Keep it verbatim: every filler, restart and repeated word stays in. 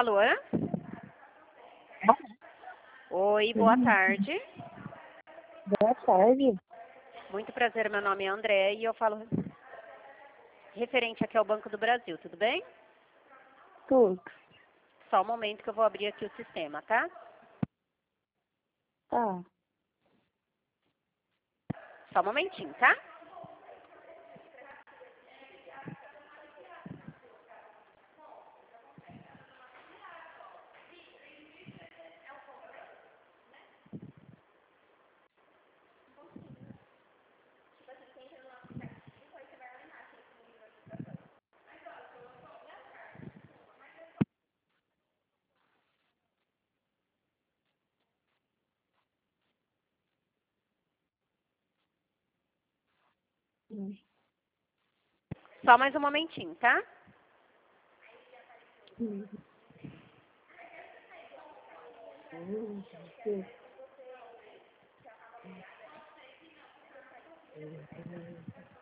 Alô? Oi, boa tarde. Boa tarde. Muito prazer, meu nome é André e eu falo referente aqui ao Banco do Brasil, tudo bem? Tudo. Só um momento que eu vou abrir aqui o sistema, tá? Tá. Só um momentinho, tá? Hum. Só mais um momentinho, tá? Hum. Hum. Hum. Hum.